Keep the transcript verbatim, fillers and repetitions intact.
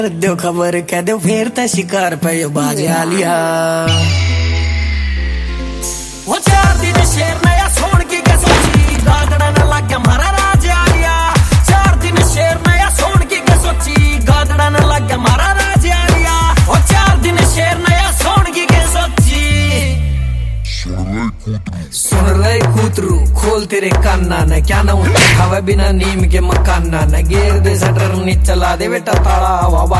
दो खबर कह दो फिर ते शिकार पे बाज आ लिया। वो चार दिन शेर नया सोन की कसोची गागड़ा न लग गया मारा राज आ लिया। चार दिन शेर नया सोन की कसोची गागड़ा न लग गया मारा राज आ लिया। वो चार दिन शेर नया सोन की कसोची। सुन रहे कूतरू खोल तेरे काना न क्या ना हवा बिना नीम के मकाना न गेर दे सटर नी चला दे बेटा ताला हवा